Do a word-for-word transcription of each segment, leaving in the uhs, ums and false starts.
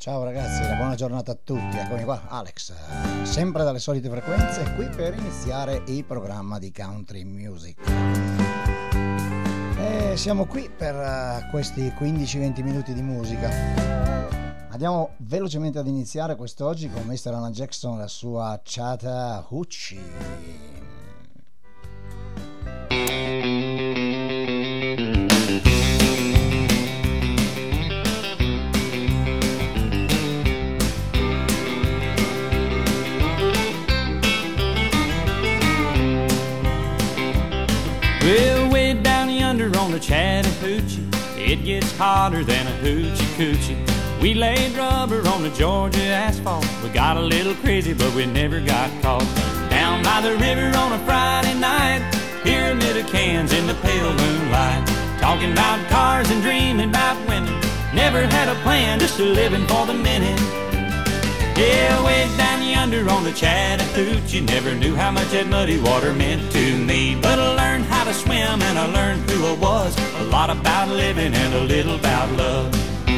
Ciao ragazzi, una buona giornata a tutti. Eccomi qua, Alex, sempre dalle solite frequenze, qui per iniziare il programma di Country Music. E siamo qui per questi quindici venti minuti di musica. Andiamo velocemente ad iniziare quest'oggi con mister Alan Jackson e la sua Chattahoochee. Well, way down yonder on the Chattahoochee, it gets hotter than a hoochie coochie. We laid rubber on the Georgia asphalt. We got a little crazy, but we never got caught. Down by the river on a Friday night, pyramid of cans in the pale moonlight. Talking about cars and dreaming about women. Never had a plan, just a living for the minute. Yeah, way down yonder on the Chattahoochee, never knew how much that muddy water meant to me. But I learned how to swim and I learned who I was. A lot about living and a little about love.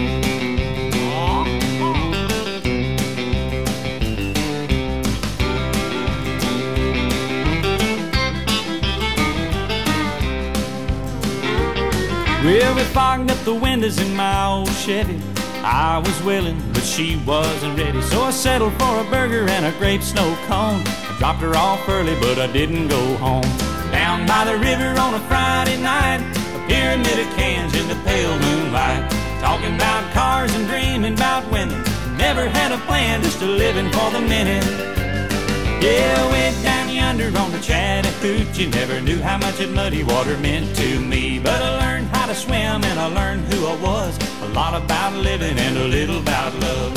Well, we fogged up the windows in my old Chevy. I was willing, but she wasn't ready. So I settled for a burger and a grape snow cone. I dropped her off early, but I didn't go home. Down by the river on a Friday night, a pyramid of cans in the pale moonlight. Talking about cars and dreaming about women. Never had a plan, just a living for the minute. Yeah, way down yonder on the Chattahoochee, never knew how much that muddy water meant to me. But I learned how to swim and I learned who I was. A lot about living and a little about love.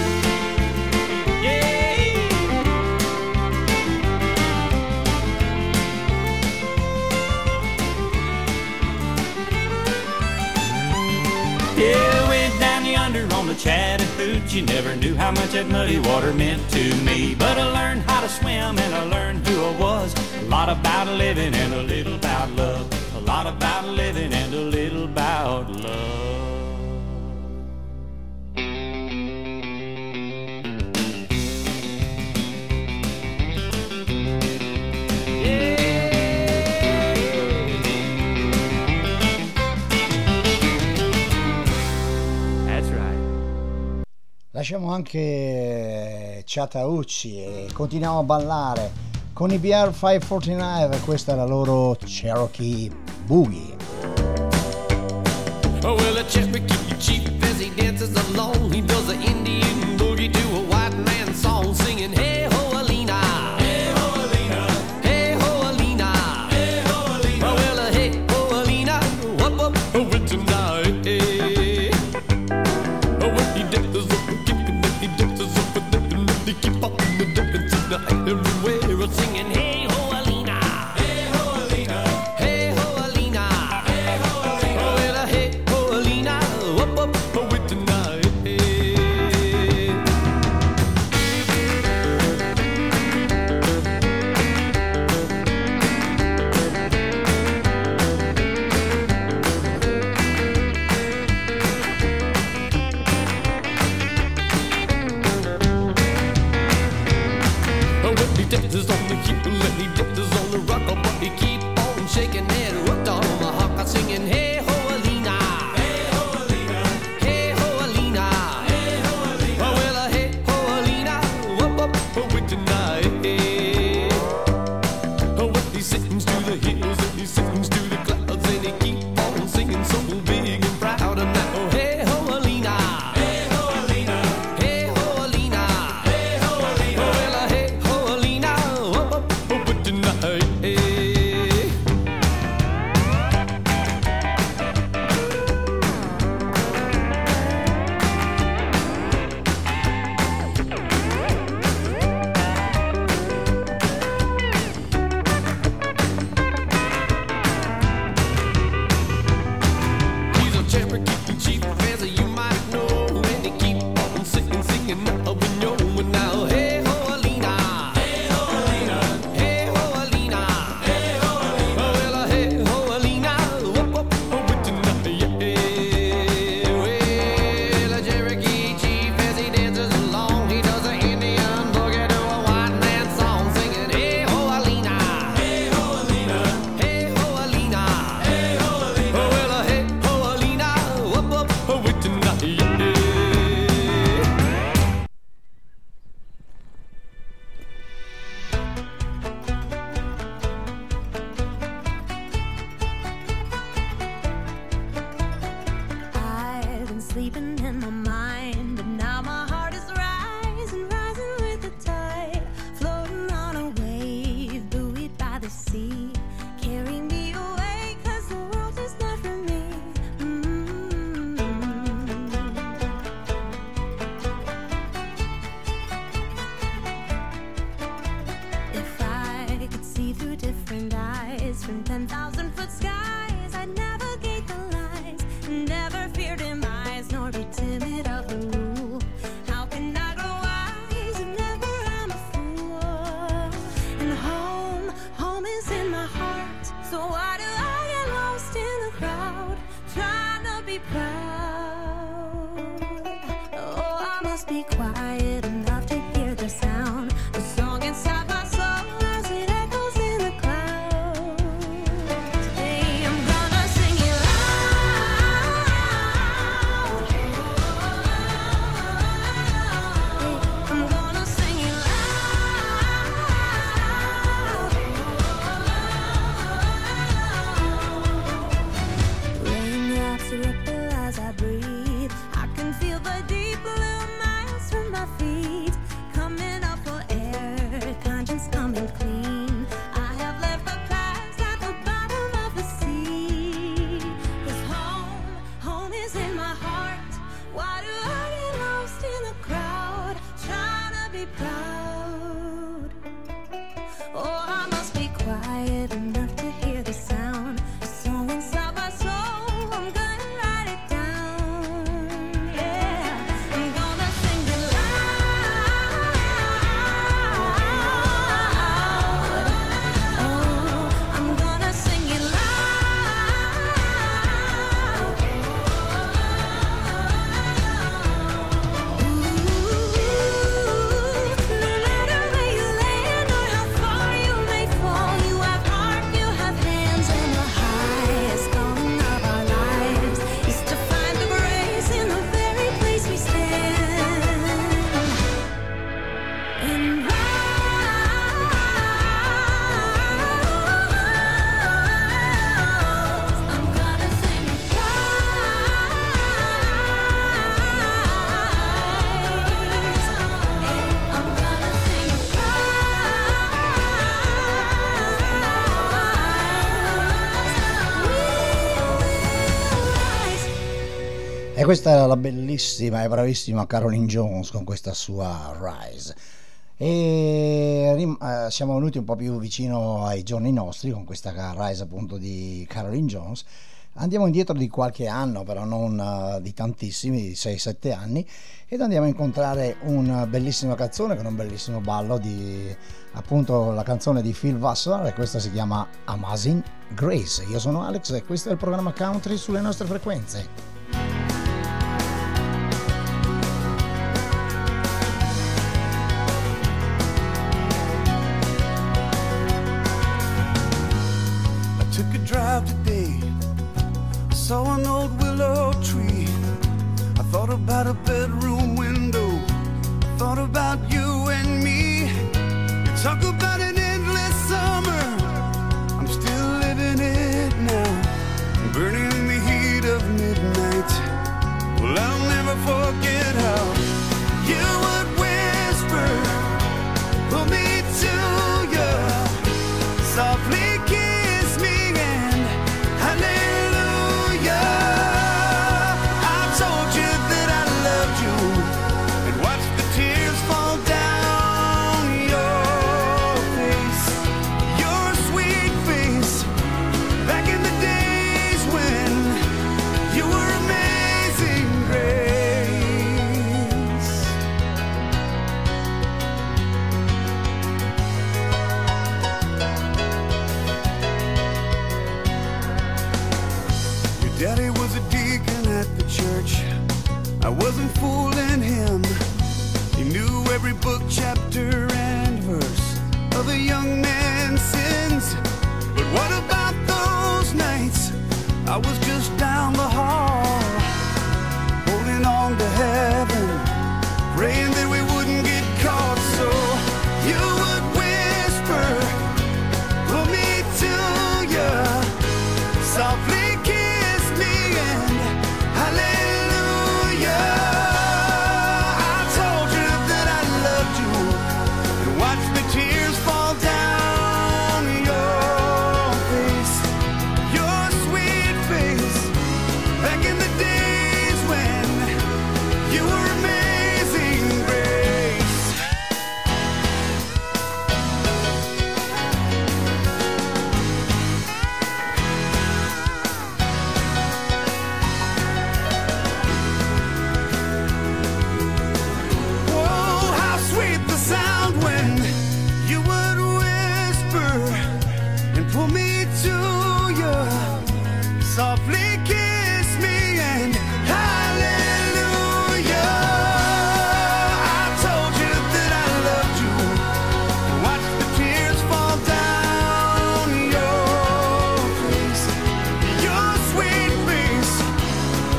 Yeah. Yeah, way down yonder on the Chattahoochee, never knew how much that muddy water meant to me. But I learned how to swim and I learned who I was. A lot about living and a little about love. A lot about living and a little about love. Lasciamo anche Chattahoochee e continuiamo a ballare con i B R cinquecentoquarantanove. Questa è la loro Cherokee Boogie. Oh, well, a Cherokee chief as he dances along, he does an Indian boogie to a white man song, singing hey ho Alina, hey ho Alina, hey ho Alina, hey ho Alina. Oh, well, a hey ho Alina, whoop whoop, oh, with tonight. Hey. Oh, when he dances up and kicking, he dances up and dipping, and he keep up and dipping tonight everywhere, singing hey ho Alina, hey ho Alina, hey ho Alina, hey ho Alina. Oh, well, a hey ho Alina, whoop whoop, oh, with tonight. Oh, when he dances on the heel and he dances on the rock, but he keep on shaking that rock tomahawk, singing hey ho Alina, hey ho Alina, hey ho Alina, hey ho Alina. Oh, well, a hey ho Alina, whoop whoop, oh, with tonight. Oh, when he sings to the hills and he sings to the clouds and he keep on singing so big and proud, and now oh, hey ho Alina, hey ho Alina, hey ho Alina, hey ho Alina. Oh, well, a hey ho Alina, whoop whoop, oh, with tonight. He's a Cherokee chief, as you might know, and he keep on singing, singing up and yo, and now hey ho Alina, hey ho Alina, hey ho Alina, hey ho Alina. Oh, well, a hey ho Alina, whoop whoop, oh, with tonight. Yeah, well, a Cherokee chief, as he sleeping in my mind, but now my heart is rising, rising with the tide, floating on a wave, buoyed by the sea. Carry me away, 'cause the world is not for me. Mm-hmm. If I could see through different eyes from ten thousand foot skies, I'd navigate the lies, never fear demise, nor be timid of the rule. How can I grow wise if never I'm a fool? And home, home is in my heart, so why do I get lost in the crowd, trying to be proud? Oh, I must be quiet enough to hear the sound, the song inside my soul as it echoes in the clouds. Hey, I'm gonna sing it loud. I'm gonna sing it loud. Raindrops ripple as I breathe. I can feel the deep blue miles from my feet, coming up for air, conscience coming clean. I have left the past at the bottom of the sea. 'Cause home, home is in my heart. Why do I get lost in the crowd, trying to be proud? Oh, I must be quiet enough to hear the sound, the song inside my soul. I'm gonna write it down. Yeah, I'm gonna sing it loud. Oh, I'm gonna sing it loud. Ooh, no matter where you land or how far you may fall, you have heart, you have hands, and the highest calling of our lives is to find the grace in the very place we stand. And rise, I'm gonna sing it rise. I'm gonna sing it rise. E questa era la bellissima e bravissima Caroline Jones con questa sua Rise. E rim- eh, siamo venuti un po' più vicino ai giorni nostri con questa Rise appunto di Caroline Jones. Andiamo indietro di qualche anno, però non eh, di tantissimi, di sei sette anni, ed andiamo a incontrare una bellissima canzone con un bellissimo ballo di appunto la canzone di Phil Vassar, e questa si chiama Amazing Grace. Io sono Alex e questo è il programma Country sulle nostre frequenze. I took a drive today, I saw an old willow tree. I thought about a bedroom window, I thought about you and me. You talk about an endless summer, I'm still living it now, burning in the heat of midnight. Well, I'll never forget how you would whisper, pull me to you, softly kiss me and hallelujah. I told you that I loved you and watched the tears fall down your face, your sweet face, back in the days when you were amazing grace. Your daddy was a deacon at the church, I wasn't fooling him. He knew every book, chapter, and verse of a young man's sins. But what about those nights I was just down the hall, holding on to heaven, praying that we wouldn't get caught? So you would whisper, pull me to you, softly kiss me and hallelujah.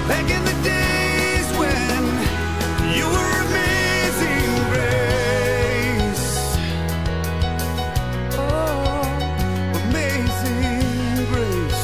back in the days when you were amazing grace. Oh, amazing grace.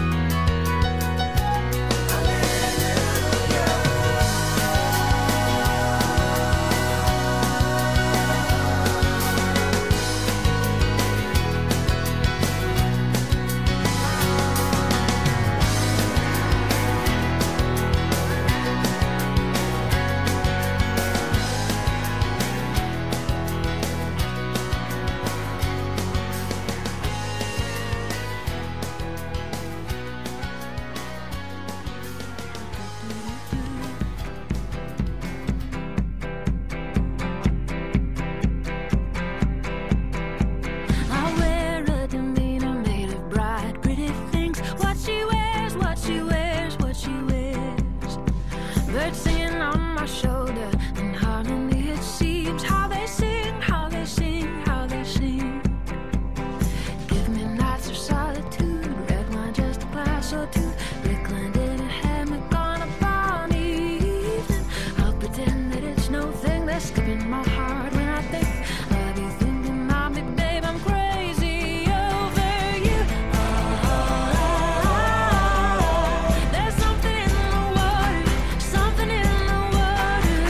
I wear a demeanor made of bright, pretty things. What she wears, what she wears, what she wears. Birds singing on my shoulder, and harmony it seems. How they sing, how they sing, how they sing. Give me nights of solitude, red wine, just a glass or two. Reclined in a hammock on a balmy evening. I'll pretend that it's no thing that's skipping my heart when I think of you thinking of me, babe. I'm crazy over you. There's something in the water, something in the water.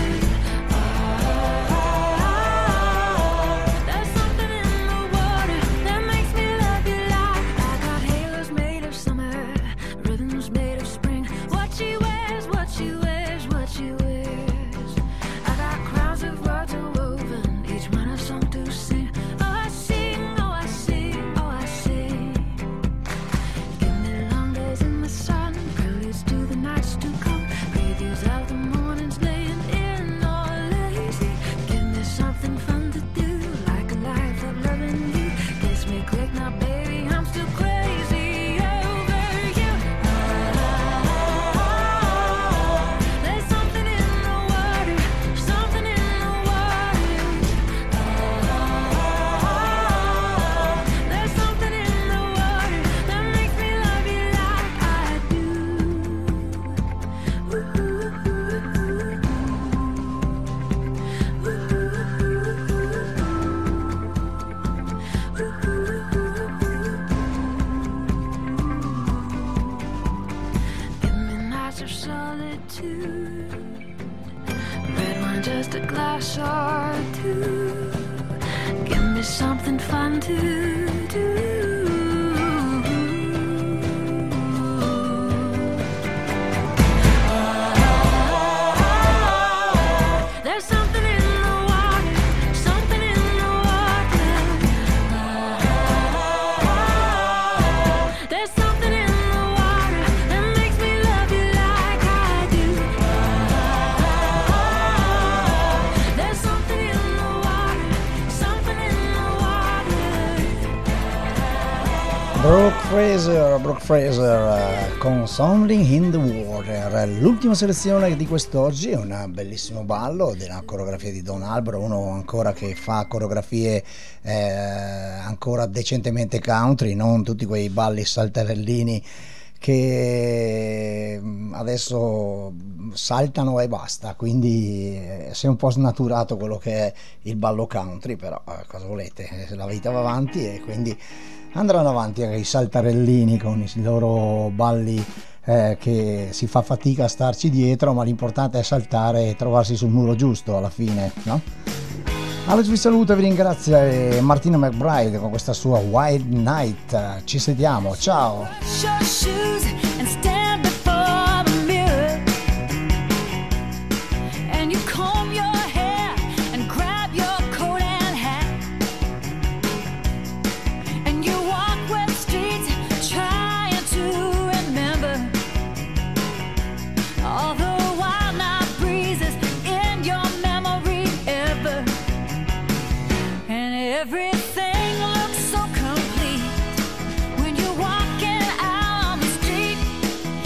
There's something in the water that makes me love you like I got halos made of summer, ribbons made of spring. What she wears, what she wears, what she wears. I got crowns of words woven, each one a song to sing. Oh, I sing, oh, I sing, oh, I sing. Give me long days in the sun, preludes to the nights to come, previews of the mornings laying in or lazy. Give me something fun to do, like a life of loving you. Kiss me quick now, baby, I'm still crazy over you. There's something in the water, something in the water. There's something in the water that makes me love you like I do. Give me nights of solitude, red wine, just a glass or two. Give me something fun to do. There's something in the water, something in the water. There's something in the water that makes me love you like I do. There's something in the water, something in the water. Brooke Fraser, Brooke Fraser eh, con Something in the Water. L'ultima selezione di quest'oggi è un bellissimo ballo della coreografia di Don Albro, uno ancora che fa coreografie eh, ancora decentemente country, non tutti quei balli saltarellini che adesso saltano e basta, quindi si è un po' snaturato quello che è il ballo country, però eh, cosa volete, la vita va avanti e quindi andranno avanti anche i saltarellini con i loro balli eh, che si fa fatica a starci dietro, ma l'importante è saltare e trovarsi sul muro giusto alla fine, no? Alex vi saluta, vi ringrazia, e Martina McBride con questa sua Wild Night. Ci sentiamo, ciao! Everything looks so complete when you're walking out on the street.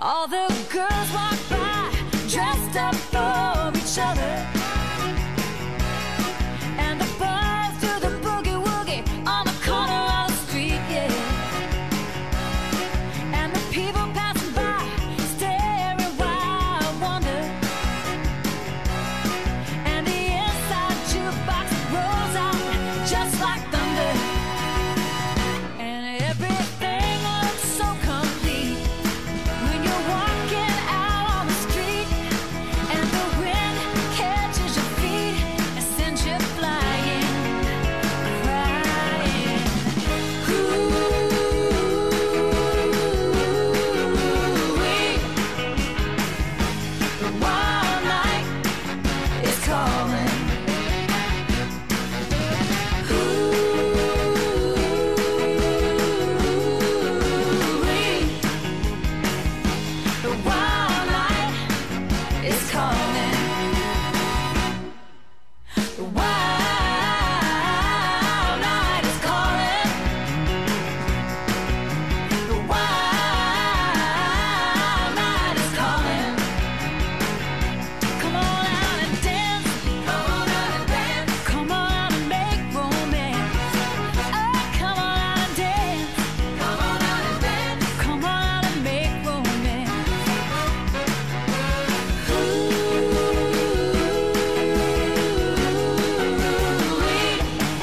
All the girls walk by, dressed up for each other. And the boys do the boogie woogie on the corner of the street, yeah. And the people passing by, staring wild wonder. And the inside jukebox rolls out just like thunder. And everything looks so complete when you're walking out on the street. And the wind catches your feet and sends you flying, crying. Ooh-wee. The wild night is calling. Ooh-wee. The wild night is calling. The wild night is calling. The wild night is calling. Come on out and dance. Come on out and dance. Come on out and make romance. Oh, come on out and dance. Come on out and dance. Come on out and make romance. Ooh-wee.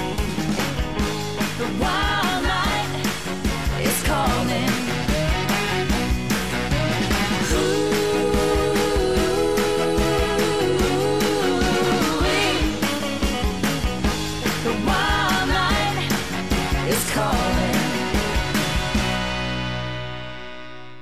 The wild night is calling. Ooh-wee. The wild night is calling.